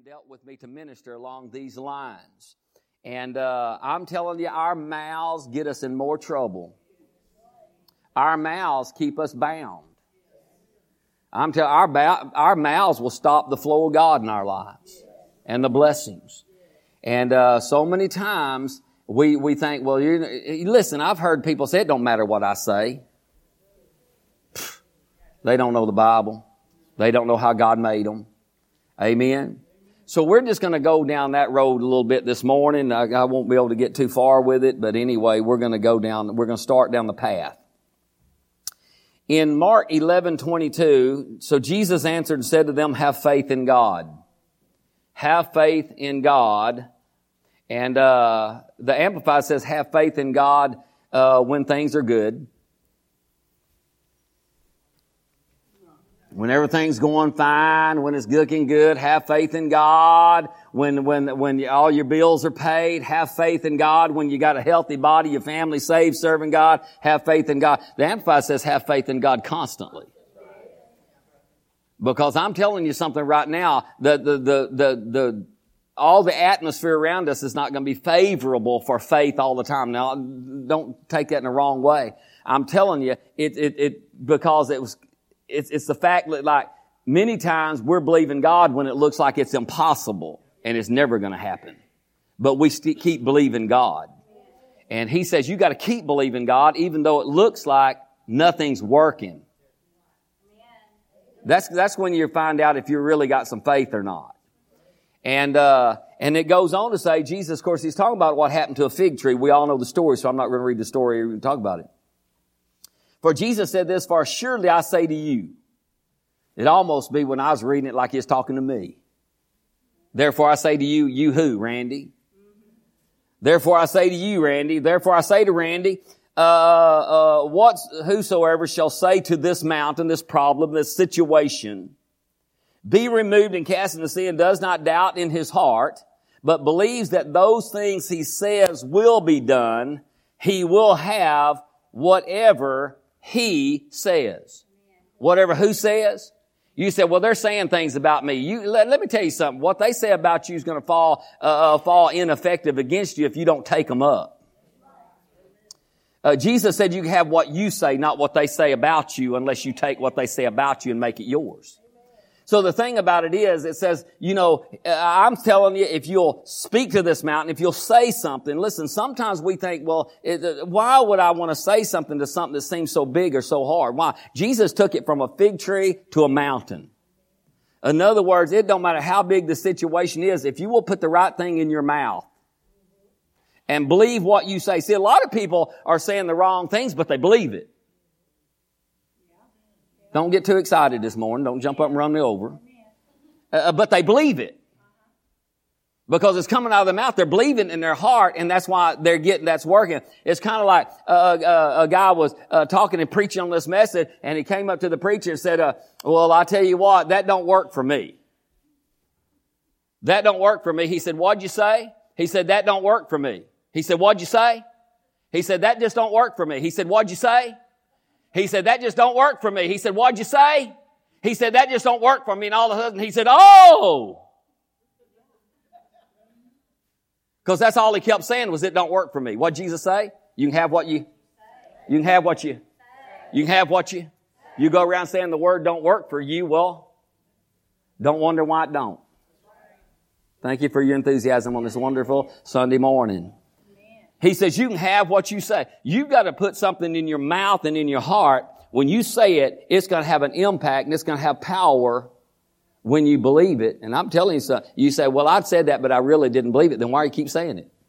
dealt with me to minister along these lines. And I'm telling you, our mouths get us in more trouble. Our mouths keep us bound. I'm telling you, our mouths will stop the flow of God in our lives and the blessings. And so many times we think, well, listen, I've heard people say, it don't matter what I say. They don't know the Bible. They don't know how God made them. Amen. So we're just going to go down that road a little bit this morning. I won't be able to get too far with it, but anyway, we're going to start down the path. In Mark 11:22, so Jesus answered and said to them, have faith in God. Have faith in God. And the Amplified says, have faith in God when things are good. When everything's going fine, when it's looking good, have faith in God. When all your bills are paid, have faith in God. When you got a healthy body, your family saved, serving God, have faith in God. The Amplified says have faith in God constantly. Because I'm telling you something right now, all the atmosphere around us is not going to be favorable for faith all the time. Now, don't take that in the wrong way. I'm telling you, because it's the fact that, like, many times we're believing God when it looks like it's impossible and it's never going to happen. But we keep believing God. And He says you got to keep believing God even though it looks like nothing's working. That's when you find out if you really got some faith or not. And it goes on to say, Jesus, of course, He's talking about what happened to a fig tree. We all know the story, so I'm not going to read the story or even talk about it. For Jesus said this, for surely I say to you. It'd almost be when I was reading it like He was talking to me. Therefore I say to you, you who, Randy? Therefore I say to you, Randy. Therefore I say to Randy, whosoever shall say to this mountain, this problem, this situation, be removed and cast into the sea, and does not doubt in his heart, but believes that those things he says will be done, he will have whatever he says. Whatever who says? You say, well, they're saying things about me. Let me tell you something. What they say about you is going to fall ineffective against you if you don't take them up. Jesus said you can have what you say, not what they say about you, unless you take what they say about you and make it yours. So the thing about it is, it says, I'm telling you, if you'll speak to this mountain, if you'll say something, listen, sometimes we think, well, why would I want to say something to something that seems so big or so hard? Why? Jesus took it from a fig tree to a mountain. In other words, it don't matter how big the situation is, if you will put the right thing in your mouth and believe what you say. See, a lot of people are saying the wrong things, but they believe it. Don't get too excited this morning. Don't jump up and run me over. But they believe it. Because it's coming out of their mouth. They're believing in their heart, and that's why that's working. It's kind of like a guy was talking and preaching on this message, and he came up to the preacher and said, well, I tell you what, that don't work for me. That don't work for me. He said, what'd you say? He said, that don't work for me. He said, what'd you say? He said, that just don't work for me. He said, what'd you say? He said, that just don't work for me. He said, what'd you say? He said, that just don't work for me. And all of a sudden he said, oh! Because that's all he kept saying was, it don't work for me. What'd Jesus say? You can have what you can have what you go around saying the word don't work for you. Well, don't wonder why it don't. Thank you for your enthusiasm on this wonderful Sunday morning. He says you can have what you say. You've got to put something in your mouth and in your heart. When you say it, it's going to have an impact and it's going to have power when you believe it. And I'm telling you something. You say, well, I said that, but I really didn't believe it. Then why do you keep saying it?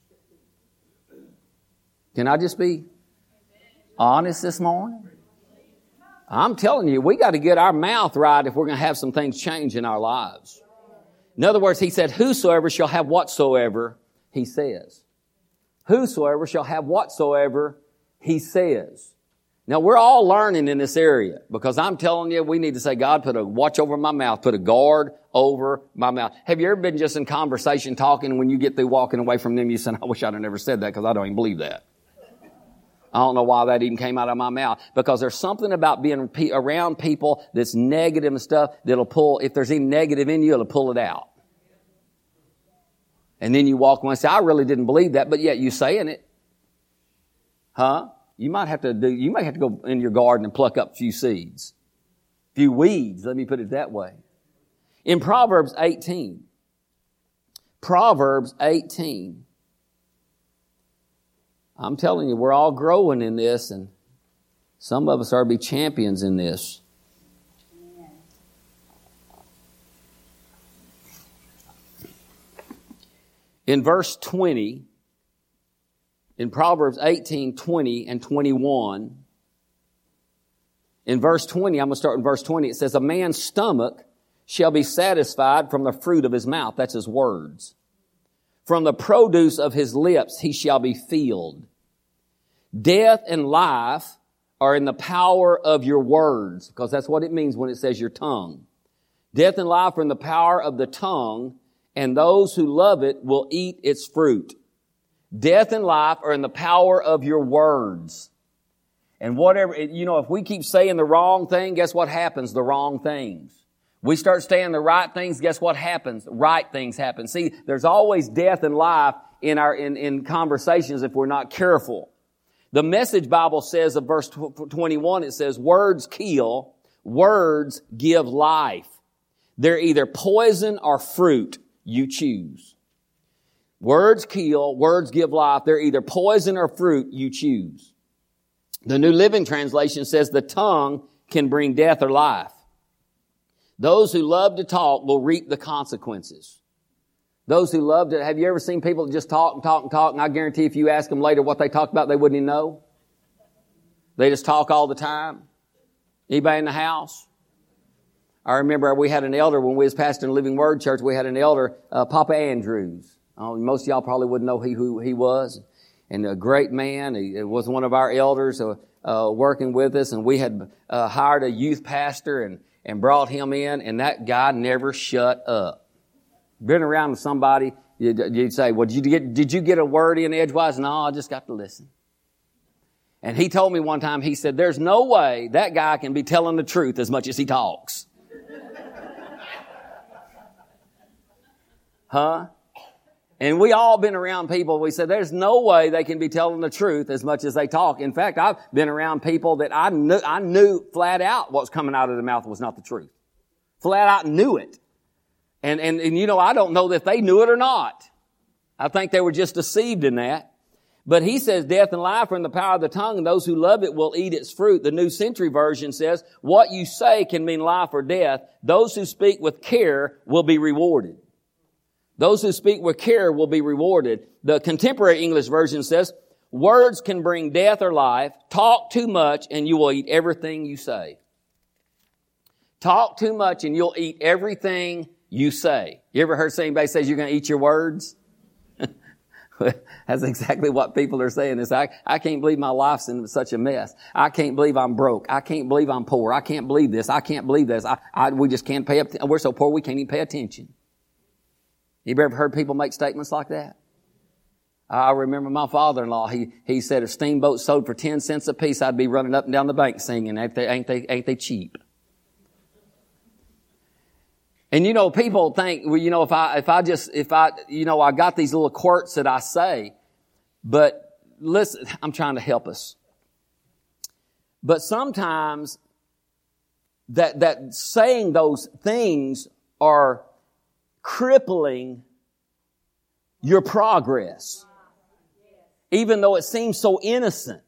Can I just be honest this morning? I'm telling you, we got to get our mouth right if we're going to have some things change in our lives. In other words, He said, whosoever shall have whatsoever He says. Whosoever shall have whatsoever He says. Now, we're all learning in this area because I'm telling you, we need to say, God, put a watch over my mouth, put a guard over my mouth. Have you ever been just in conversation talking, and when you get through walking away from them, you say, I wish I'd have never said that because I don't even believe that. I don't know why that even came out of my mouth, because there's something about being around people that's negative and stuff that'll pull, if there's any negative in you, it'll pull it out. And then you walk away and say, I really didn't believe that, but yet you saying it. Huh? You might have to go in your garden and pluck up a few seeds. A few weeds, let me put it that way. In Proverbs 18, I'm telling you, we're all growing in this, and some of us are to be champions in this. In verse 20, in Proverbs 18, 20 and 21, in verse 20, I'm going to start in verse 20, it says, a man's stomach shall be satisfied from the fruit of his mouth. That's his words. From the produce of his lips he shall be filled. Death and life are in the power of your words, because that's what it means when it says your tongue. Death and life are in the power of the tongue, and those who love it will eat its fruit. Death and life are in the power of your words. And whatever, if we keep saying the wrong thing, guess what happens? The wrong things. We start saying the right things, guess what happens? Right things happen. See, there's always death and life in conversations if we're not careful. The Message Bible says of verse 21, it says, words kill, words give life. They're either poison or fruit. You choose. Words kill, words give life. They're either poison or fruit. You choose. The New Living Translation says the tongue can bring death or life. Those who love to talk will reap the consequences. Those who love to, have you ever seen people just talk and talk and talk, and I guarantee if you ask them later what they talk about, they wouldn't even know? They just talk all the time. Anybody in the house? I remember we had an elder when we was pastoring Living Word Church. We had an elder, Papa Andrews. Most of y'all probably wouldn't know who he was. And a great man. He was one of our elders working with us. And we had hired a youth pastor and brought him in. And that guy never shut up. Been around with somebody, you'd say, well, did you get a word in edgewise? No, I just got to listen. And he told me one time, he said, there's no way that guy can be telling the truth as much as he talks. Huh? And we all been around people, we said, there's no way they can be telling the truth as much as they talk. In fact, I've been around people that I knew flat out what's coming out of their mouth was not the truth. Flat out knew it. And I don't know if they knew it or not. I think they were just deceived in that. But he says death and life are in the power of the tongue, and those who love it will eat its fruit. The New Century Version says, what you say can mean life or death. Those who speak with care will be rewarded. Those who speak with care will be rewarded. The Contemporary English Version says, words can bring death or life. Talk too much and you will eat everything you say. Talk too much and you'll eat everything you say. You ever heard anybody say you're going to eat your words? That's exactly what people are saying. I can't believe my life's in such a mess. I can't believe I'm broke. I can't believe I'm poor. I can't believe this. I can't believe this. We just can't pay up. We're so poor we can't even pay attention. You ever heard people make statements like that? I remember my father-in-law, he said if steamboats sold for 10 cents a piece, I'd be running up and down the bank singing, ain't they cheap? And people think, well, I got these little quirks that I say, but listen, I'm trying to help us. But sometimes that saying those things are crippling your progress, even though it seems so innocent.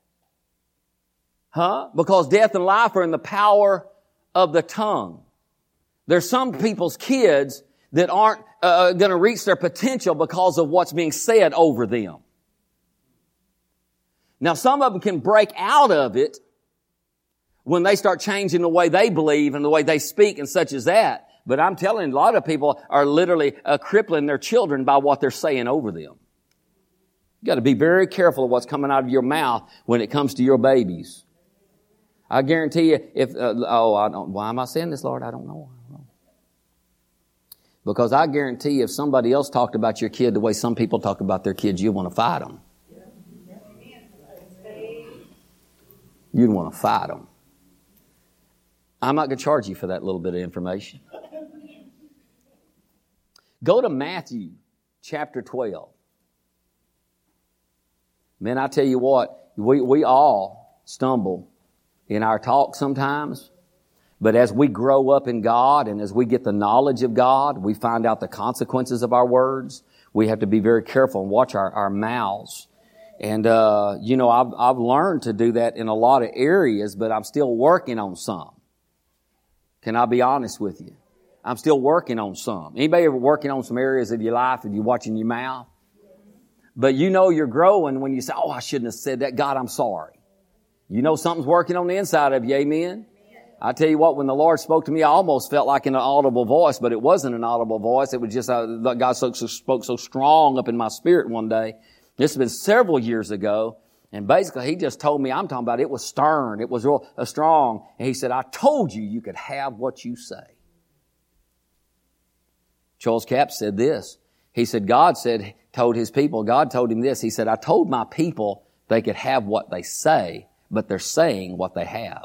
Because death and life are in the power of the tongue. There's some people's kids that aren't going to reach their potential because of what's being said over them. Now, some of them can break out of it when they start changing the way they believe and the way they speak and such as that. But I'm telling you, a lot of people are literally crippling their children by what they're saying over them. You got to be very careful of what's coming out of your mouth when it comes to your babies. I guarantee you, why am I saying this, Lord? I don't know. Because I guarantee you, if somebody else talked about your kid the way some people talk about their kids, you'd want to fight them. You'd want to fight them. I'm not going to charge you for that little bit of information. Go to Matthew chapter 12. Man, I tell you what, we all stumble in our talk sometimes. But as we grow up in God and as we get the knowledge of God, we find out the consequences of our words. We have to be very careful and watch our mouths. And, I've learned to do that in a lot of areas, but I'm still working on some. Can I be honest with you? I'm still working on some. Anybody ever working on some areas of your life and you're watching your mouth? But you know you're growing when you say, oh, I shouldn't have said that. God, I'm sorry. You know something's working on the inside of you. Amen? I tell you what, when the Lord spoke to me, I almost felt like an audible voice, but it wasn't an audible voice. It was just, God spoke so strong up in my spirit one day. This has been several years ago. And basically, He just told me, I'm talking about it was stern. It was real strong. And He said, I told you could have what you say. Charles Capps said this. He said, God told His people, God told him this. He said, I told my people they could have what they say, but they're saying what they have.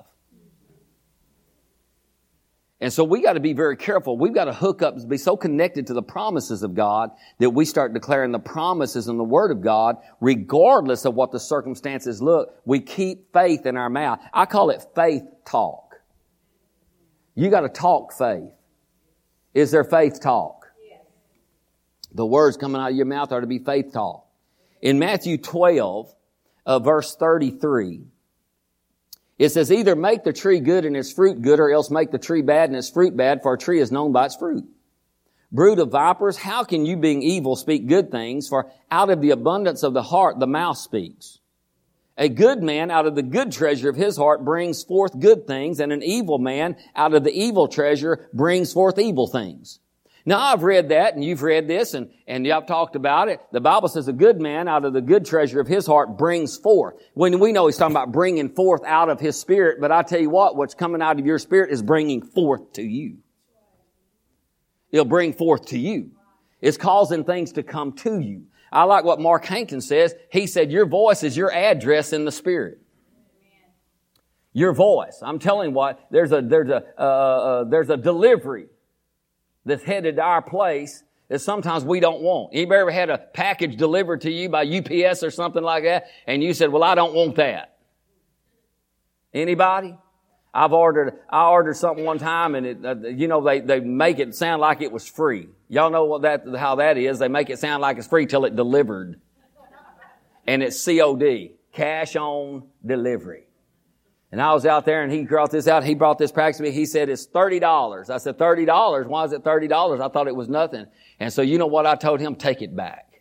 And so we got to be very careful. We've got to hook up, be so connected to the promises of God that we start declaring the promises in the Word of God, regardless of what the circumstances look. We keep faith in our mouth. I call it faith talk. You got to talk faith. Is there faith talk? Yes. The words coming out of your mouth are to be faith talk. In Matthew 12, verse 33, it says, either make the tree good and its fruit good, or else make the tree bad and its fruit bad, for a tree is known by its fruit. Brood of vipers, how can you, being evil, speak good things? For out of the abundance of the heart the mouth speaks. A good man out of the good treasure of his heart brings forth good things, and an evil man out of the evil treasure brings forth evil things. Now, I've read that, and you've read this, and I've talked about it. The Bible says a good man out of the good treasure of his heart brings forth. When we know He's talking about bringing forth out of His Spirit, but I tell you what's coming out of your spirit is bringing forth to you. It'll bring forth to you. It's causing things to come to you. I like what Mark Hankins says. He said, your voice is your address in the Spirit. Your voice. I'm telling you what, there's a delivery that's headed to our place that sometimes we don't want. Anybody ever had a package delivered to you by UPS or something like that, and you said, well, I don't want that? Anybody? I ordered something one time, and they make it sound like it was free. Y'all know how that is. They make it sound like it's free till it delivered. And it's COD, cash on delivery. And I was out there, and he brought this out. He brought this package to me. He said, it's $30. I said, $30? Why is it $30? I thought it was nothing. And so you know what I told him? Take it back.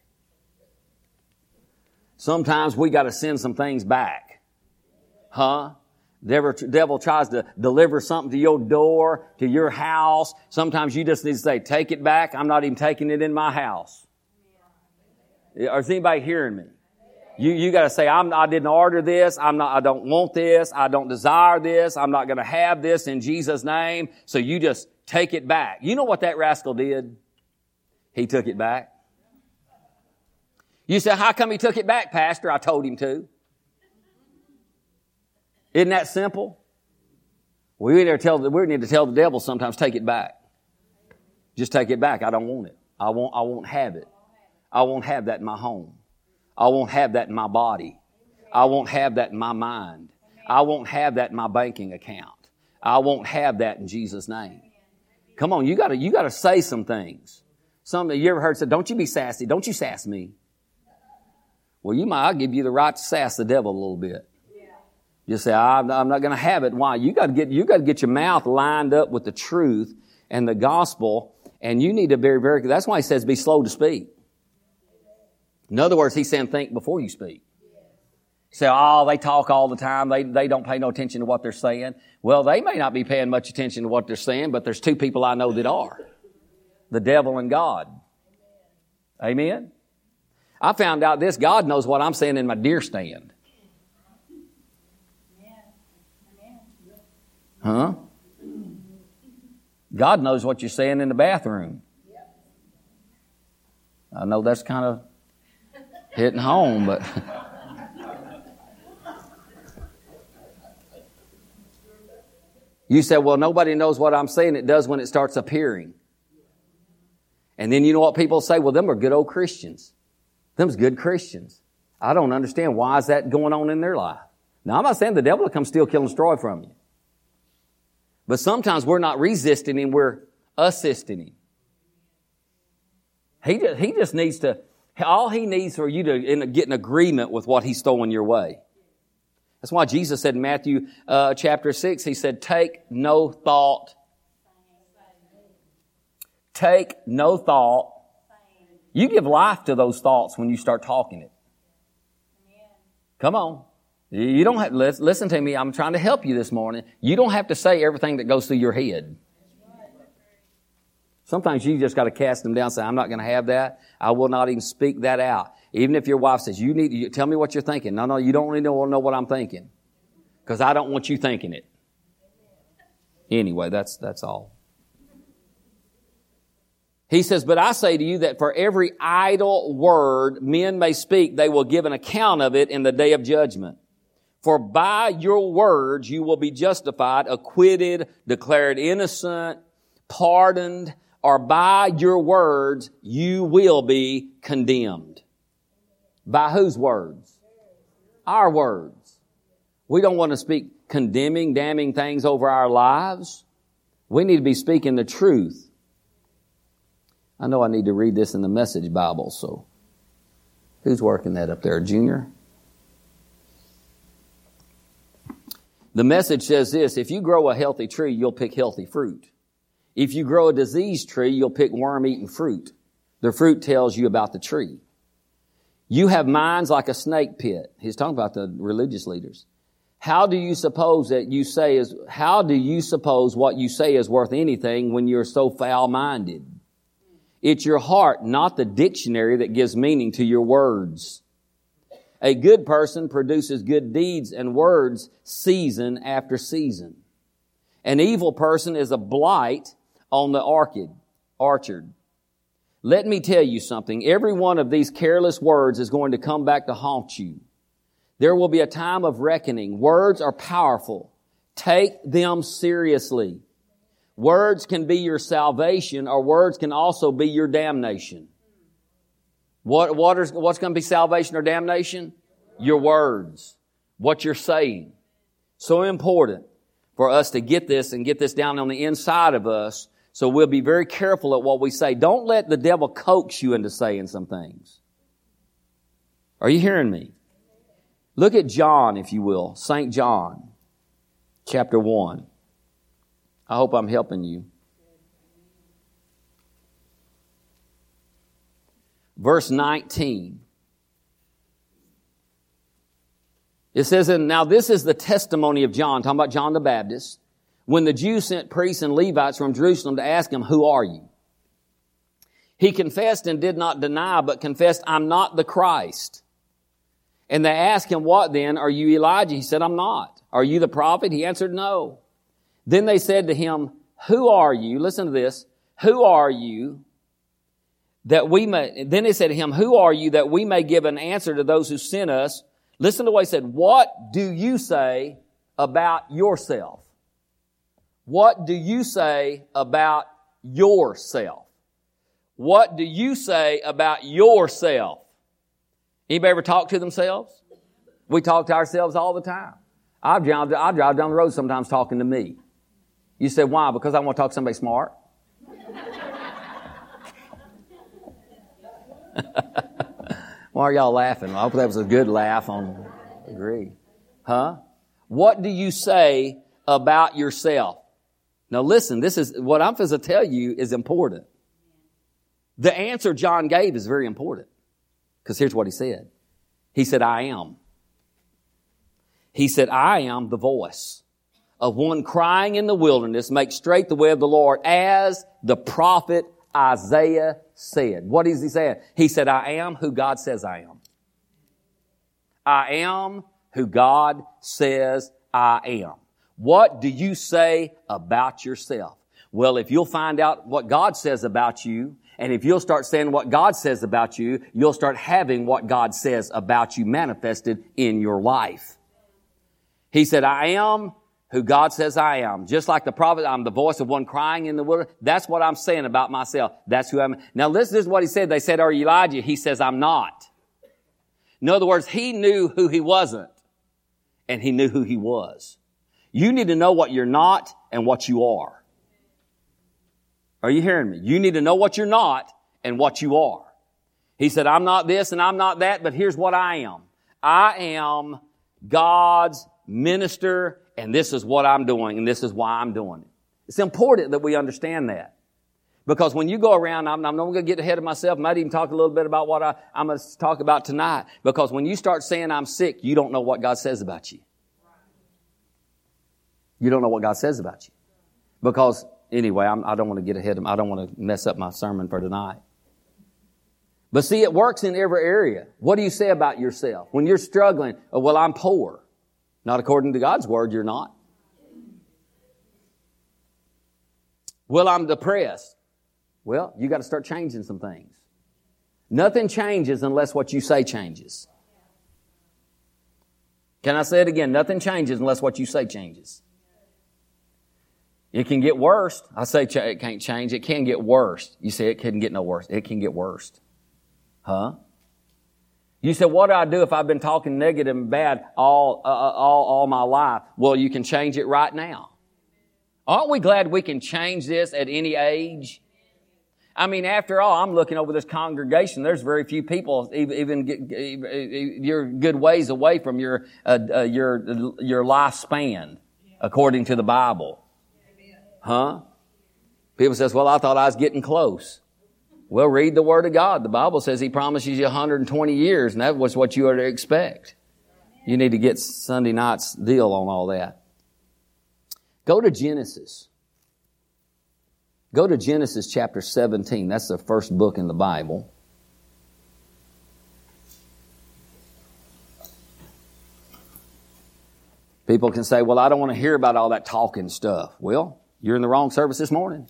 Sometimes we got to send some things back. Huh? The devil tries to deliver something to your door, to your house. Sometimes you just need to say, take it back. I'm not even taking it in my house. Is anybody hearing me? You got to say, I didn't order this. I don't want this. I don't desire this. I'm not going to have this in Jesus' name. So you just take it back. You know what that rascal did? He took it back. You say, how come he took it back, Pastor? I told him to. Isn't that simple? We need to tell the devil sometimes, take it back. Just take it back. I don't want it. I won't have it. I won't have that in my home. I won't have that in my body. I won't have that in my mind. I won't have that in my banking account. I won't have that in Jesus' name. Come on, you gotta say some things. You ever heard said, don't you be sassy. Don't you sass me. Well, I'll give you the right to sass the devil a little bit. Just say, I'm not going to have it. Why? You got to get your mouth lined up with the truth and the gospel, and you need to very, that's why He says be slow to speak. In other words, He's saying think before you speak. Say, they talk all the time. They don't pay no attention to what they're saying. Well, they may not be paying much attention to what they're saying, but there's two people I know that are. The devil and God. Amen? I found out this. God knows what I'm saying in my deer stand. Huh? God knows what you're saying in the bathroom. I know that's kind of hitting home, but you said, well, nobody knows what I'm saying. It does when it starts appearing. And then you know what people say? Well, them are good old Christians. Them's good Christians. I don't understand why is that going on in their life. Now, I'm not saying the devil will come steal, kill, and destroy from you. But sometimes we're not resisting him, we're assisting him. He just needs to, all he needs for you to get in agreement with what he's throwing your way. That's why Jesus said in Matthew chapter 6, he said, take no thought. Take no thought. You give life to those thoughts when you start talking it. Come on. You don't have, listen to me, I'm trying to help you this morning. You don't have to say everything that goes through your head. Sometimes you just got to cast them down and say, I'm not going to have that. I will not even speak that out. Even if your wife says, you tell me what you're thinking. No, you don't really know what I'm thinking. Because I don't want you thinking it. Anyway, that's all. He says, but I say to you that for every idle word men may speak, they will give an account of it in the day of judgment. For by your words you will be justified, acquitted, declared innocent, pardoned, or by your words you will be condemned. By whose words? Our words. We don't want to speak condemning, damning things over our lives. We need to be speaking the truth. I know I need to read this in the Message Bible, so who's working that up there, Junior? The Message says this, if you grow a healthy tree, you'll pick healthy fruit. If you grow a diseased tree, you'll pick worm-eaten fruit. The fruit tells you about the tree. You have minds like a snake pit. He's talking about the religious leaders. How do you suppose what you say is worth anything when you're so foul-minded? It's your heart, not the dictionary, that gives meaning to your words. A good person produces good deeds and words season after season. An evil person is a blight on the orchard. Let me tell you something. Every one of these careless words is going to come back to haunt you. There will be a time of reckoning. Words are powerful. Take them seriously. Words can be your salvation, or words can also be your damnation. What's going to be salvation or damnation? Your words. What you're saying. So important for us to get this and get this down on the inside of us, so we'll be very careful at what we say. Don't let the devil coax you into saying some things. Are you hearing me? Look at John, if you will. St. John, chapter 1. I hope I'm helping you. Verse 19. It says, and now this is the testimony of John, talking about John the Baptist, when the Jews sent priests and Levites from Jerusalem to ask him, who are you? He confessed and did not deny, but confessed, I'm not the Christ. And they asked him, what then? Are you Elijah? He said, I'm not. Are you the prophet? He answered, no. Then they said to him, who are you? Listen to this. Who are you that we may, then they said to him, who are you that we may give an answer to those who sent us? Listen to what he said. What do you say about yourself? What do you say about yourself? What do you say about yourself? Anybody ever talk to themselves? We talk to ourselves all the time. I drive down the road sometimes talking to me. You said, why? Because I want to talk to somebody smart. Why are y'all laughing? I hope that was a good laugh on agree. Huh? What do you say about yourself? Now listen, this is what I'm supposed to tell you is important. The answer John gave is very important. Because here's what he said. He said, I am. He said, I am the voice of one crying in the wilderness, make straight the way of the Lord, as the prophet Isaiah said. What is he saying? He said, I am who God says I am. I am who God says I am. What do you say about yourself? Well, if you'll find out what God says about you, and if you'll start saying what God says about you, you'll start having what God says about you manifested in your life. He said, I am who God says I am. Just like the prophet, I'm the voice of one crying in the wilderness. That's what I'm saying about myself. That's who I am. Now listen, this is what he said. They said, are you Elijah? He says, I'm not. In other words, he knew who he wasn't, and he knew who he was. You need to know what you're not and what you are. Are you hearing me? You need to know what you're not and what you are. He said, I'm not this and I'm not that, but here's what I am. I am God's minister, and this is what I'm doing, and this is why I'm doing it. It's important that we understand that. Because when you go around, I'm not going to get ahead of myself. I might even talk a little bit about what I'm going to talk about tonight. Because when you start saying I'm sick, you don't know what God says about you. You don't know what God says about you. Because, anyway, I don't want to get ahead of I don't want to mess up my sermon for tonight. But see, it works in every area. What do you say about yourself? When you're struggling, oh, well, I'm poor. Not according to God's word, you're not. Well, I'm depressed. Well, you got to start changing some things. Nothing changes unless what you say changes. Can I say it again? Nothing changes unless what you say changes. It can get worse. I say it can't change. It can get worse. You say it couldn't get no worse. It can get worse. Huh? You said, what do I do if I've been talking negative and bad all my life? Well, you can change it right now. Aren't we glad we can change this at any age? I mean, after all, I'm looking over this congregation. There's very few people you're good ways away from your lifespan, according to the Bible. Huh? People says, well, I thought I was getting close. Well, read the Word of God. The Bible says He promises you 120 years, and that was what you are to expect. You need to get Sunday night's deal on all that. Go to Genesis. Go to Genesis chapter 17. That's the first book in the Bible. People can say, well, I don't want to hear about all that talking stuff. Well, you're in the wrong service this morning.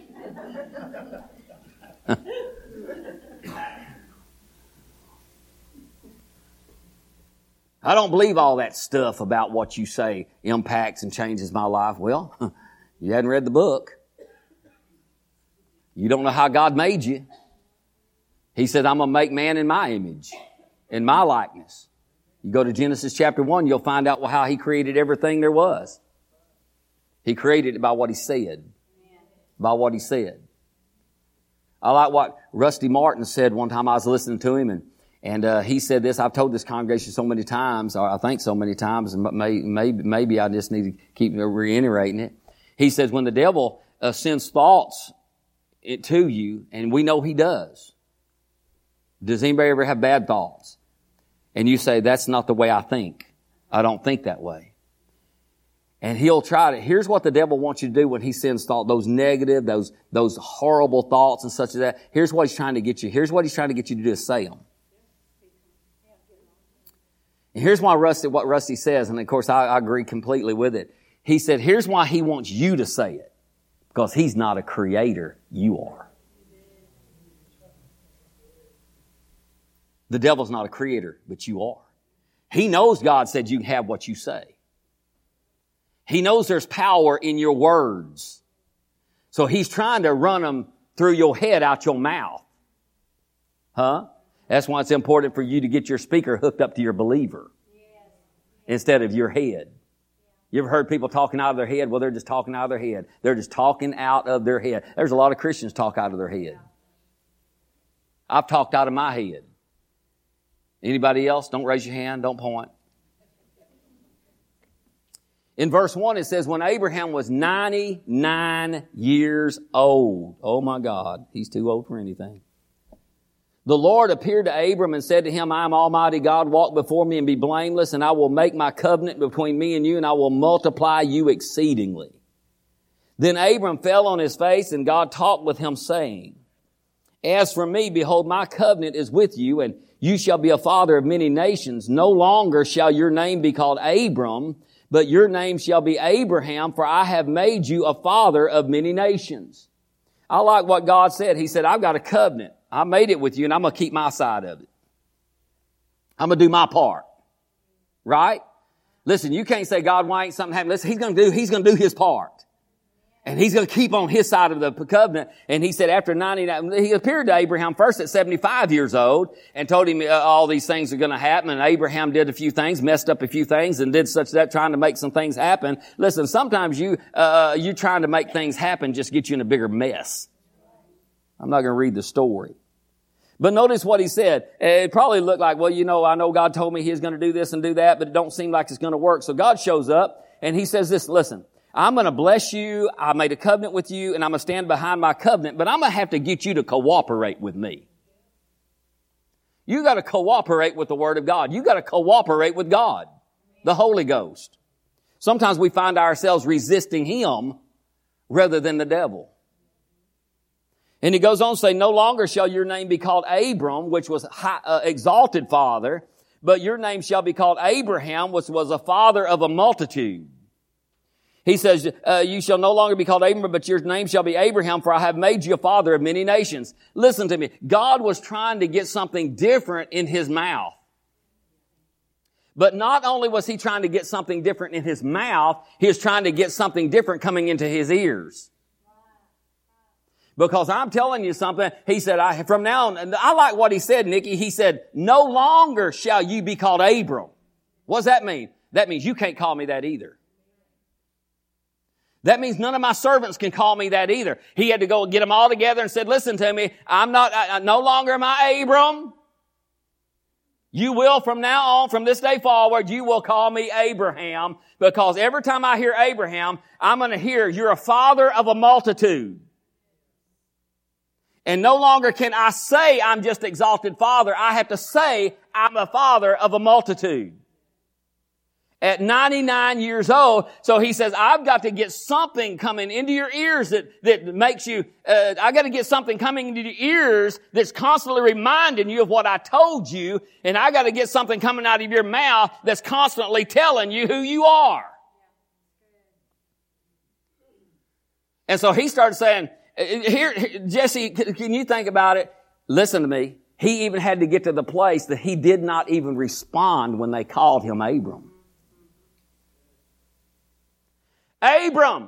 I don't believe all that stuff about what you say impacts and changes my life. Well, you hadn't read the book. You don't know how God made you. He said, I'm going to make man in my image, in my likeness. You go to Genesis chapter 1, you'll find out how He created everything there was. He created it by what He said. By what He said. I like what Rusty Martin said one time. I was listening to him, and he said this. I've told this congregation so many times, or I think so many times, and maybe I just need to keep reiterating it. He says, when the devil sends thoughts to you, and we know he does. Does anybody ever have bad thoughts? And you say, that's not the way I think. I don't think that way. And he'll try to, here's what the devil wants you to do when he sends thought, those negative, those horrible thoughts and such as that. Here's what he's trying to get you. Here's what he's trying to get you to do is say them. And here's why what Rusty says, and of course I agree completely with it. He said, here's why he wants you to say it. Because he's not a creator, you are. The devil's not a creator, but you are. He knows God said you can have what you say. He knows there's power in your words. So he's trying to run them through your head, out your mouth. Huh? That's why it's important for you to get your speaker hooked up to your believer instead of your head. You ever heard people talking out of their head? Well, they're just talking out of their head. They're just talking out of their head. There's a lot of Christians talk out of their head. I've talked out of my head. Anybody else? Don't raise your hand. Don't point. In verse 1 it says, when Abraham was 99 years old. Oh my God, he's too old for anything. The Lord appeared to Abram and said to him, I am Almighty God, walk before me and be blameless, and I will make my covenant between me and you, and I will multiply you exceedingly. Then Abram fell on his face, and God talked with him, saying, as for me, behold, my covenant is with you, and you shall be a father of many nations. No longer shall your name be called Abram, but your name shall be Abraham, for I have made you a father of many nations. I like what God said. He said, I've got a covenant. I made it with you, and I'm going to keep my side of it. I'm going to do my part. Right? Listen, you can't say, God, why ain't something happening? Listen, He's going to do His part. And He's going to keep on His side of the covenant. And He said after 99, He appeared to Abraham first at 75 years old and told him all these things are going to happen. And Abraham did a few things, messed up a few things and did such that, trying to make some things happen. Listen, sometimes you trying to make things happen just get you in a bigger mess. I'm not going to read the story. But notice what he said. It probably looked like, well, I know God told me He was going to do this and do that, but it don't seem like it's going to work. So God shows up and He says this, listen, I'm going to bless you. I made a covenant with you and I'm going to stand behind my covenant, but I'm going to have to get you to cooperate with me. You got to cooperate with the Word of God. You got to cooperate with God, the Holy Ghost. Sometimes we find ourselves resisting Him rather than the devil. And he goes on to say, no longer shall your name be called Abram, which was exalted father, but your name shall be called Abraham, which was a father of a multitude. He says, you shall no longer be called Abram, but your name shall be Abraham, for I have made you a father of many nations. Listen to me. God was trying to get something different in His mouth. But not only was He trying to get something different in His mouth, He was trying to get something different coming into His ears. Because I'm telling you something, He said, from now on, and I like what He said, Nikki. He said, no longer shall you be called Abram. What does that mean? That means you can't call me that either. That means none of my servants can call me that either. He had to go get them all together and said, listen to me, no longer am I Abram. You will from now on, from this day forward, you will call me Abraham, because every time I hear Abraham, I'm going to hear you're a father of a multitude. And no longer can I say I'm just exalted father. I have to say I'm a father of a multitude. At 99 years old, so He says, I've got to get something coming into your ears that makes you, I got to get something coming into your ears that's constantly reminding you of what I told you, and I got to get something coming out of your mouth that's constantly telling you who you are. And so He started saying, here, Jesse, can you think about it? Listen to me. He even had to get to the place that he did not even respond when they called him Abram. Abram!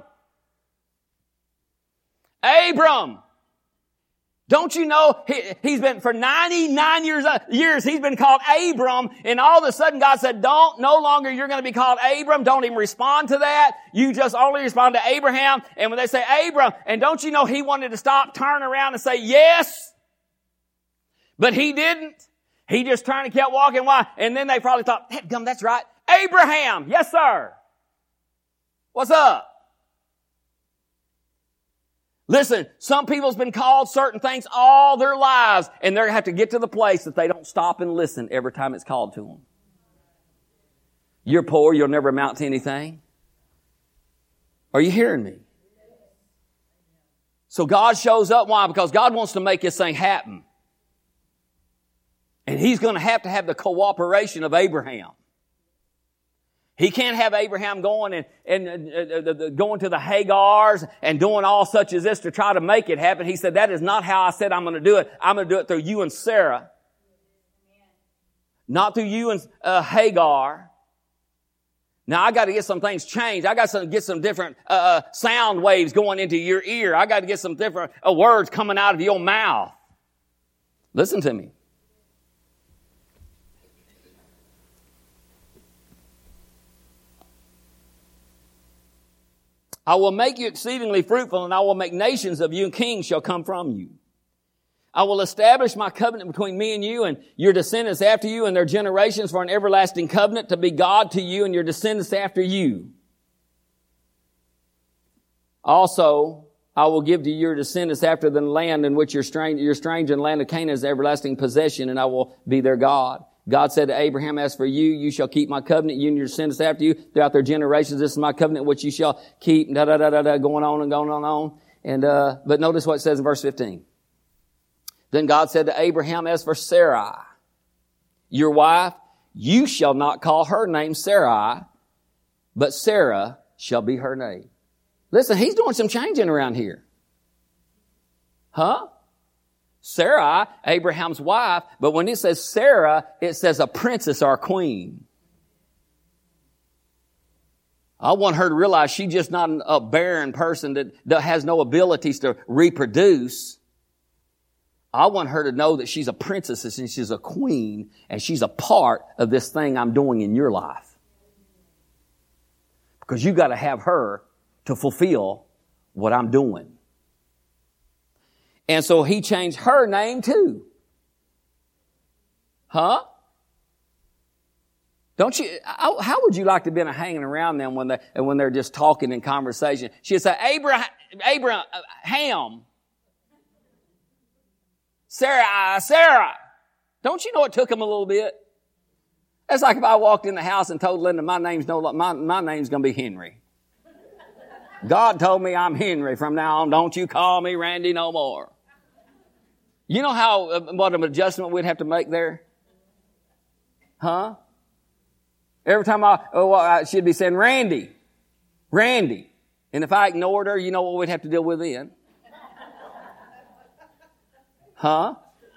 Abram! Don't you know, he's been, for 99 years, he's been called Abram, and all of a sudden God said, no longer you're going to be called Abram, don't even respond to that, you just only respond to Abraham, and when they say Abram, and don't you know he wanted to stop, turn around and say yes, but he didn't, he just turned and kept walking, why? And then they probably thought, that's right, Abraham, yes sir, what's up? Listen, some people's been called certain things all their lives, and they're going to have to get to the place that they don't stop and listen every time it's called to them. You're poor, you'll never amount to anything. Are you hearing me? So God shows up. Why? Because God wants to make this thing happen. And He's going to have the cooperation of Abraham. He can't have Abraham going and going to the Hagars and doing all such as this to try to make it happen. He said, that is not how I said I'm going to do it. I'm going to do it through you and Sarah. Not through you and Hagar. Now I got to get some things changed. I got to get some different sound waves going into your ear. I got to get some different words coming out of your mouth. Listen to me. I will make you exceedingly fruitful, and I will make nations of you, and kings shall come from you. I will establish my covenant between me and you and your descendants after you and their generations for an everlasting covenant to be God to you and your descendants after you. Also, I will give to your descendants after the land in which you're strange in the land of Canaan is everlasting possession, and I will be their God. God said to Abraham, as for you, you shall keep my covenant, you and your descendants after you, throughout their generations. This is my covenant which you shall keep, going on and going on. And, but notice what it says in verse 15. Then God said to Abraham, as for Sarai, your wife, you shall not call her name Sarai, but Sarah shall be her name. Listen, He's doing some changing around here. Huh? Sarai, Abraham's wife, but when it says Sarah, it says a princess or a queen. I want her to realize she's just not a barren person that has no abilities to reproduce. I want her to know that she's a princess and she's a queen and she's a part of this thing I'm doing in your life. Because you got to have her to fulfill what I'm doing. And so he changed her name too. Huh? Don't you? How would you like to have been hanging around them when they're just talking in conversation? She'd say, Abraham, Sarah. Don't you know it took him a little bit? That's like if I walked in the house and told Linda my name's going to be Henry. God told me I'm Henry from now on. Don't you call me Randy no more. You know what an adjustment we'd have to make there? Huh? Every time she'd be saying, Randy. And if I ignored her, you know what we'd have to deal with then? Huh?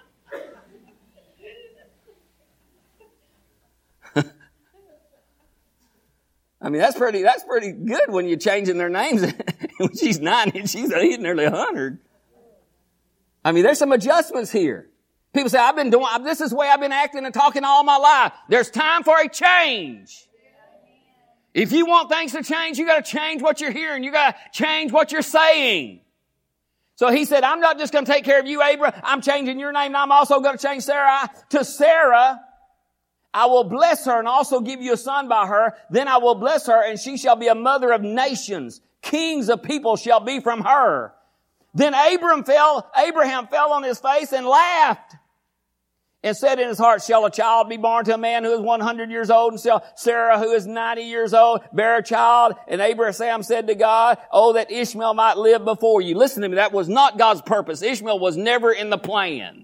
I mean, that's pretty good when you're changing their names. When she's 90 and she's nearly 100. I mean, there's some adjustments here. People say, this is the way I've been acting and talking all my life. There's time for a change. If you want things to change, you got to change what you're hearing. You got to change what you're saying. So he said, I'm not just going to take care of you, Abraham. I'm changing your name. And I'm also going to change Sarah to Sarah. I will bless her and also give you a son by her. Then I will bless her and she shall be a mother of nations. Kings of people shall be from her. Then Abraham fell on his face and laughed. And said in his heart, shall a child be born to a man who is 100 years old? And shall Sarah, who is 90 years old, bear a child? And Abraham said to God, oh, that Ishmael might live before you. Listen to me, that was not God's purpose. Ishmael was never in the plan.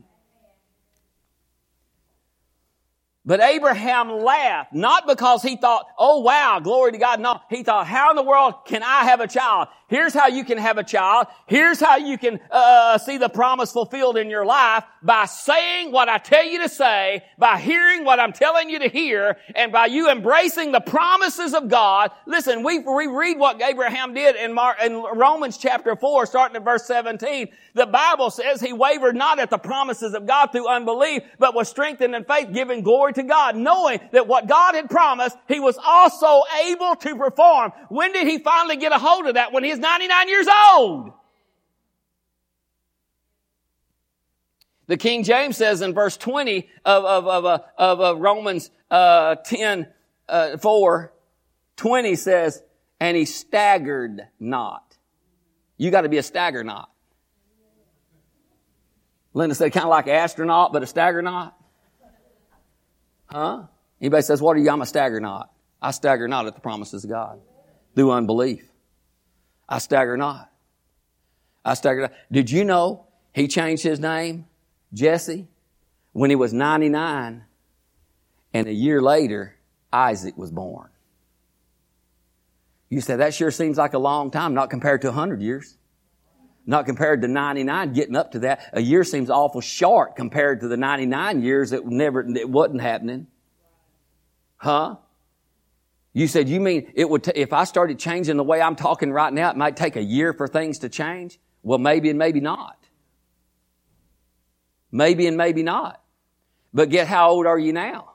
But Abraham laughed, not because he thought, oh wow, glory to God. No, he thought, how in the world can I have a child? Here's how you can have a child. Here's how you can see the promise fulfilled in your life by saying what I tell you to say, by hearing what I'm telling you to hear, and by you embracing the promises of God. Listen, we read what Abraham did in Romans chapter 4, starting at verse 17. The Bible says he wavered not at the promises of God through unbelief, but was strengthened in faith, giving glory to God, knowing that what God had promised, he was also able to perform. When did he finally get a hold of that? When he was 99 years old. The King James says in verse 20 of Romans 10:4, says, and he staggered not. You got to be a stagger not. Linda said, kind of like an astronaut, but a stagger not. Huh? Anybody says, what are you? I'm a stagger not. I stagger not at the promises of God through unbelief. I stagger not. I stagger not. Did you know he changed his name, Jesse, when he was 99, and a year later, Isaac was born? You said, that sure seems like a long time, not compared to 100 years. Not compared to 99, getting up to that. A year seems awful short compared to the 99 years it wasn't happening. Huh? You said, you mean it would, if I started changing the way I'm talking right now, it might take a year for things to change? Well, maybe and maybe not. Maybe and maybe not. But how old are you now?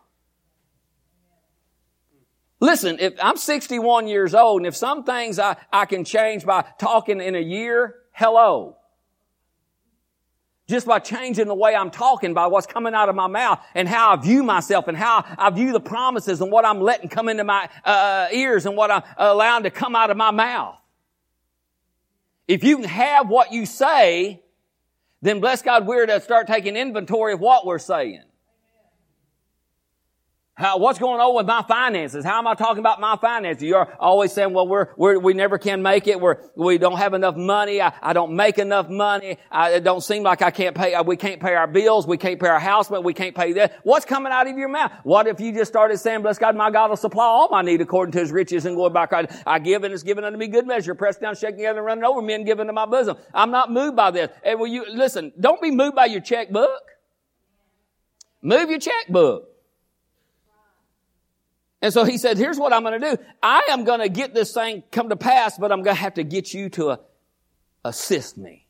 Listen, if I'm 61 years old, and if some things I can change by talking in a year, hello. Just by changing the way I'm talking, by what's coming out of my mouth, and how I view myself, and how I view the promises, and what I'm letting come into my ears, and what I'm allowing to come out of my mouth. If you can have what you say, then bless God, we're to start taking inventory of what we're saying. What's going on with my finances? How am I talking about my finances? You're always saying, well, we never can make it. We don't have enough money. I don't make enough money. It don't seem like we can't pay our bills. We can't pay our house, but we can't pay that. What's coming out of your mouth? What if you just started saying, bless God, my God will supply all my need according to his riches and glory by Christ. I give and it's given unto me good measure, pressed down, shaken together, and running over, men given to my bosom. I'm not moved by this. And listen, don't be moved by your checkbook. Move your checkbook. And so he said, here's what I'm going to do. I am going to get this thing come to pass, but I'm going to have to get you to assist me.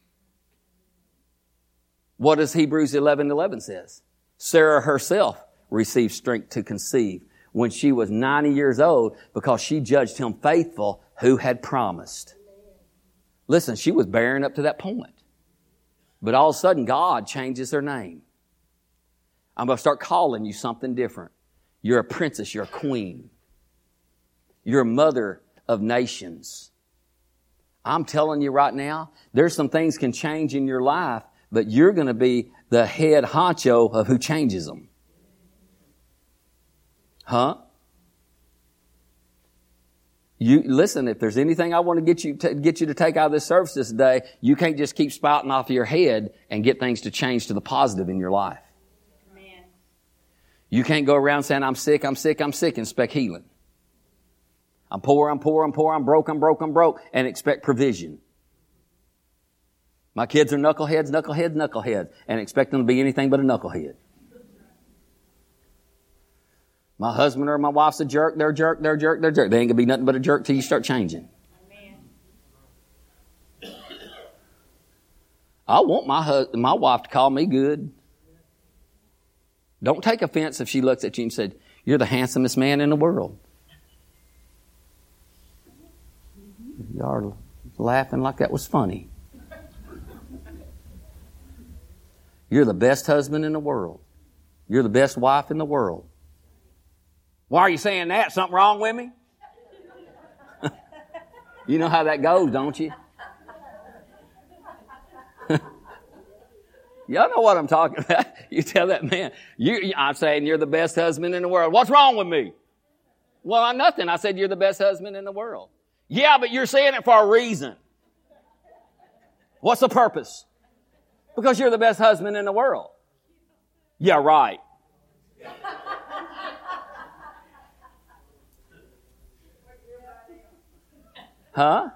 What does Hebrews 11:11 says? Sarah herself received strength to conceive when she was 90 years old because she judged him faithful who had promised. Listen, she was barren up to that point. But all of a sudden, God changes her name. I'm going to start calling you something different. You're a princess. You're a queen. You're a mother of nations. I'm telling you right now, there's some things can change in your life, but you're going to be the head honcho of who changes them. Huh? You listen, if there's anything I want to get you to take out of this service this day, you can't just keep spouting off your head and get things to change to the positive in your life. Amen. You can't go around saying, I'm sick, and expect healing. I'm poor, I'm broke, and expect provision. My kids are knuckleheads, and expect them to be anything but a knucklehead. My husband or my wife's a jerk, they're a jerk. They ain't going to be nothing but a jerk till you start changing. Amen. I want my wife to call me good. Don't take offense if she looks at you and said, you're the handsomest man in the world. You are laughing like that was funny. You're the best husband in the world. You're the best wife in the world. Why are you saying that? Something wrong with me? You know how that goes, don't you? Y'all know what I'm talking about. You tell that man, I'm saying you're the best husband in the world. What's wrong with me? Well, nothing. I said you're the best husband in the world. Yeah, but you're saying it for a reason. What's the purpose? Because you're the best husband in the world. Yeah, right. Huh?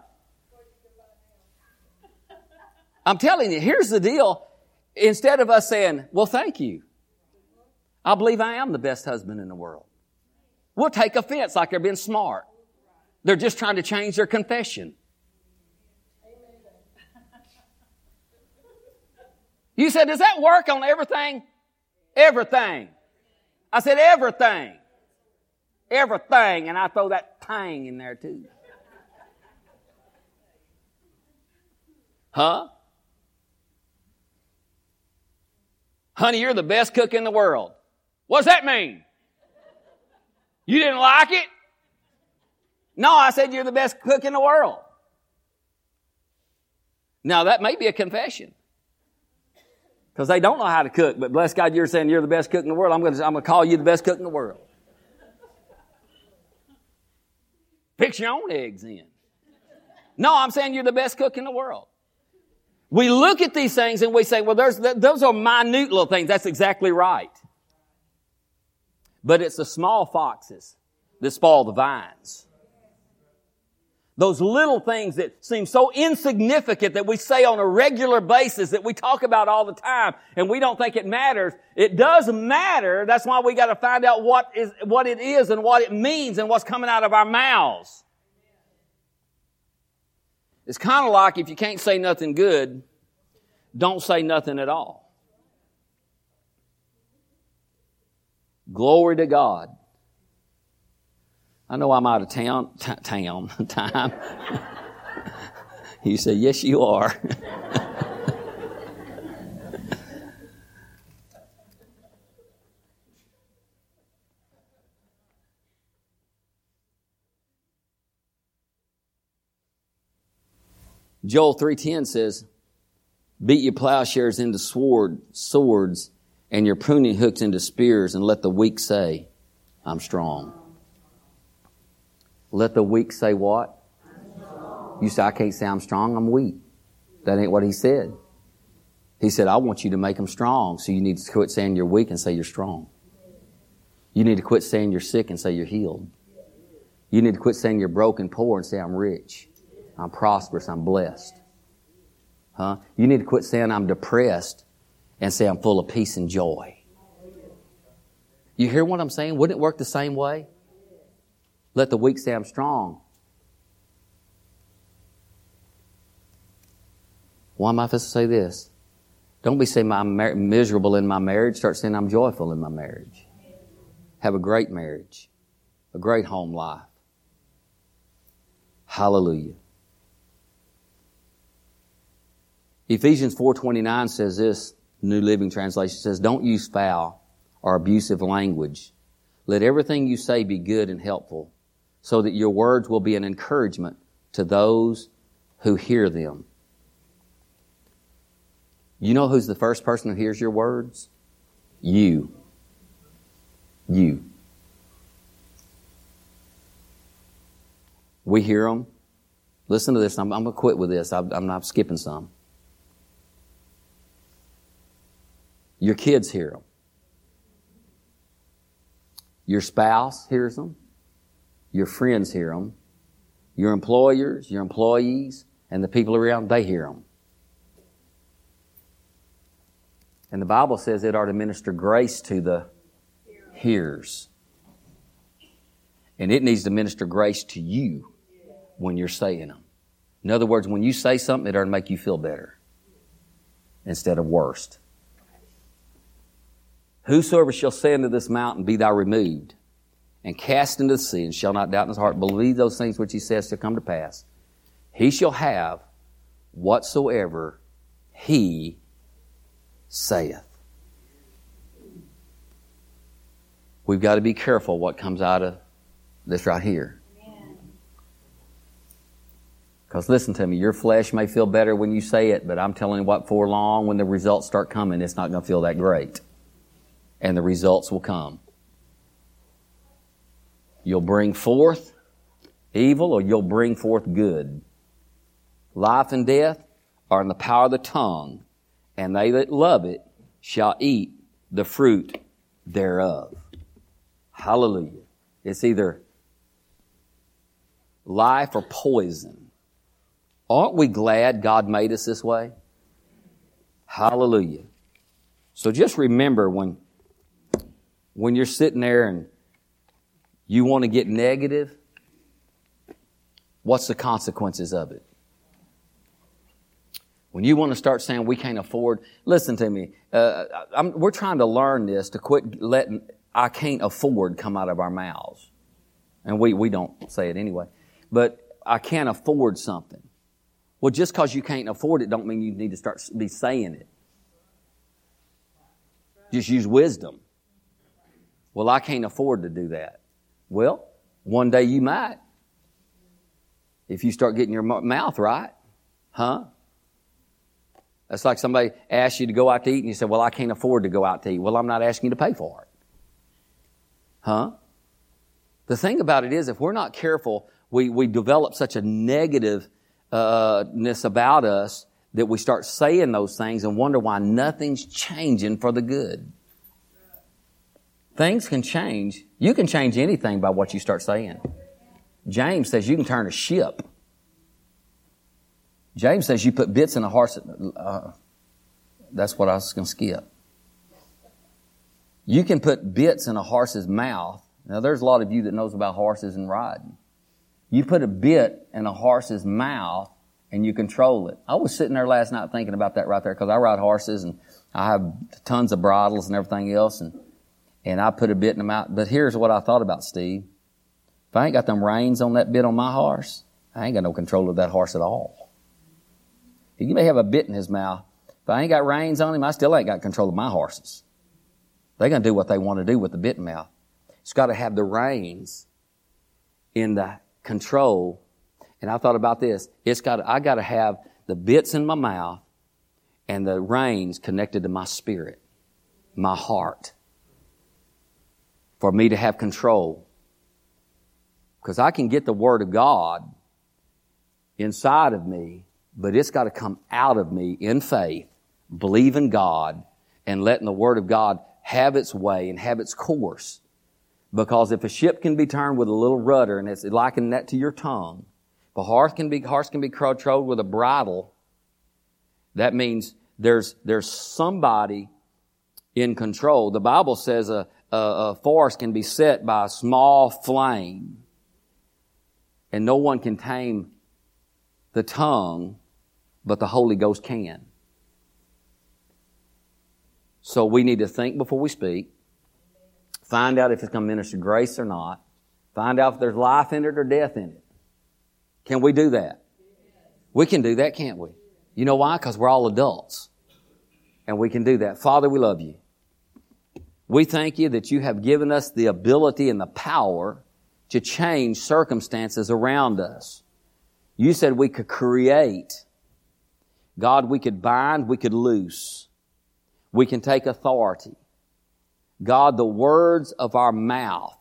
I'm telling you, here's the deal. Instead of us saying, well, thank you, I believe I am the best husband in the world. We'll take offense like they're being smart. They're just trying to change their confession. You said, does that work on everything? Everything. I said everything. Everything. And I throw that tang in there too. Huh? Honey, you're the best cook in the world. What's that mean? You didn't like it? No, I said you're the best cook in the world. Now, that may be a confession. Because they don't know how to cook, but bless God, you're saying you're the best cook in the world. I'm going to call you the best cook in the world. Fix your own eggs in. No, I'm saying you're the best cook in the world. We look at these things and we say, well, those are minute little things. That's exactly right. But it's the small foxes that spoil the vines. Those little things that seem so insignificant that we say on a regular basis, that we talk about all the time, and we don't think it matters. It does matter. That's why we got to find out what it is and what it means and what's coming out of our mouths. It's kind of like if you can't say nothing good, don't say nothing at all. Glory to God. I know I'm out of time. You say, yes, you are. Joel 3:10 says, beat your plowshares into swords and your pruning hooks into spears, and let the weak say, I'm strong. Let the weak say what? You say, I can't say I'm strong, I'm weak. That ain't what he said. He said, I want you to make them strong, so you need to quit saying you're weak and say you're strong. You need to quit saying you're sick and say you're healed. You need to quit saying you're broke and poor and say I'm rich. I'm prosperous, I'm blessed. Huh? You need to quit saying I'm depressed and say I'm full of peace and joy. You hear what I'm saying? Wouldn't it work the same way? Let the weak say I'm strong. Why am I supposed to say this? Don't be saying I'm miserable in my marriage. Start saying I'm joyful in my marriage. Have a great marriage. A great home life. Hallelujah. Ephesians 4:29 says this, New Living Translation says, don't use foul or abusive language. Let everything you say be good and helpful, so that your words will be an encouragement to those who hear them. You know who's the first person who hears your words? You. You. We hear them. Listen to this. I'm going to quit with this. I'm not skipping some. Your kids hear them. Your spouse hears them. Your friends hear them. Your employers, your employees, and the people around, they hear them. And the Bible says it are to minister grace to the hearers. And it needs to minister grace to you when you're saying them. In other words, when you say something, it ought to make you feel better instead of worse. Whosoever shall say unto this mountain, be thou removed, and cast into the sea, and shall not doubt in his heart, believe those things which he says shall come to pass, he shall have whatsoever he saith. We've got to be careful what comes out of this right here. Because listen to me, your flesh may feel better when you say it, but I'm telling you what, for long, when the results start coming, it's not going to feel that great. And the results will come. You'll bring forth evil or you'll bring forth good. Life and death are in the power of the tongue, and they that love it shall eat the fruit thereof. Hallelujah. It's either life or poison. Aren't we glad God made us this way? Hallelujah. So just remember when you're sitting there and you want to get negative, what's the consequences of it? When you want to start saying we can't afford, listen to me. We're trying to learn this to quit letting I can't afford come out of our mouths. And we don't say it anyway. But I can't afford something. Well, just because you can't afford it don't mean you need to start be saying it. Just use wisdom. Well, I can't afford to do that. Well, one day you might. If you start getting your mouth right. Huh? That's like somebody asks you to go out to eat and you say, well, I can't afford to go out to eat. Well, I'm not asking you to pay for it. Huh? The thing about it is, if we're not careful, we develop such a negativeness about us that we start saying those things and wonder why nothing's changing for the good. Things can change. You can change anything by what you start saying. James says you can turn a ship. James says you put bits in a horse. That's what I was going to skip. You can put bits in a horse's mouth. Now, there's a lot of you that knows about horses and riding. You put a bit in a horse's mouth and you control it. I was sitting there last night thinking about that right there because I ride horses and I have tons of bridles and everything else and I put a bit in the mouth. But here's what I thought about, Steve. If I ain't got them reins on that bit on my horse, I ain't got no control of that horse at all. He may have a bit in his mouth. If I ain't got reins on him, I still ain't got control of my horses. They're going to do what they want to do with the bit in mouth. It's got to have the reins in the control. And I thought about this. I got to have the bits in my mouth and the reins connected to my spirit, my heart, for me to have control. Because I can get the Word of God inside of me, but it's got to come out of me in faith, believing God, and letting the Word of God have its way and have its course. Because if a ship can be turned with a little rudder, and it's liking that to your tongue, if a horse can be controlled with a bridle, that means there's somebody in control. The Bible says a forest can be set by a small flame. And no one can tame the tongue, but the Holy Ghost can. So we need to think before we speak. Find out if it's going to minister grace or not. Find out if there's life in it or death in it. Can we do that? We can do that, can't we? You know why? Because we're all adults. And we can do that. Father, we love you. We thank you that you have given us the ability and the power to change circumstances around us. You said we could create. God, we could bind, we could loose. We can take authority. God, the words of our mouth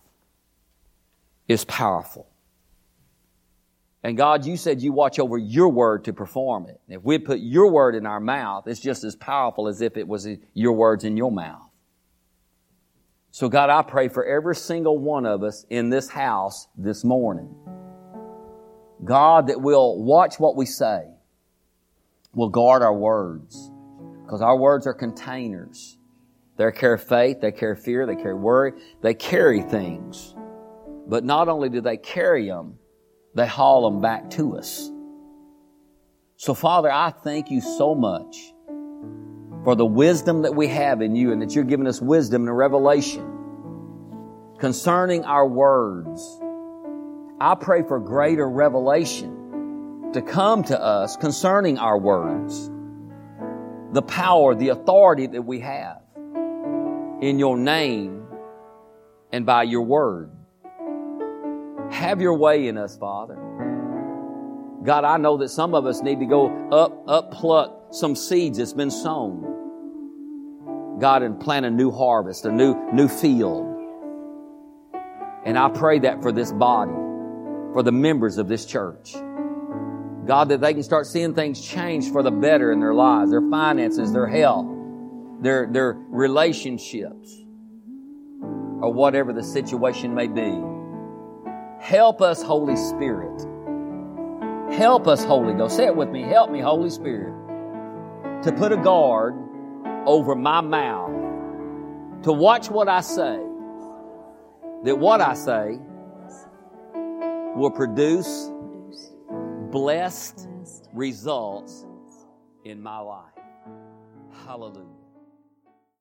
is powerful. And God, you said you watch over your word to perform it. If we put your word in our mouth, it's just as powerful as if it was your words in your mouth. So God, I pray for every single one of us in this house this morning. God, that we'll watch what we say. We'll guard our words. Because our words are containers. They carry faith, they carry fear, they carry worry, they carry things. But not only do they carry them, they haul them back to us. So Father, I thank you so much for the wisdom that we have in you and that you're giving us wisdom and revelation concerning our words. I pray for greater revelation to come to us concerning our words. The power, the authority that we have in your name and by your word. Have your way in us, Father. God, I know that some of us need to go up pluck some seeds that's been sown. God, and plant a new harvest, a new field. And I pray that for this body, for the members of this church. God, that they can start seeing things change for the better in their lives, their finances, their health, their relationships, or whatever the situation may be. Help us, Holy Spirit. Help us, Holy Ghost. Say it with me. Help me, Holy Spirit, to put a guard over my mouth, to watch what I say, that what I say will produce blessed results in my life. Hallelujah.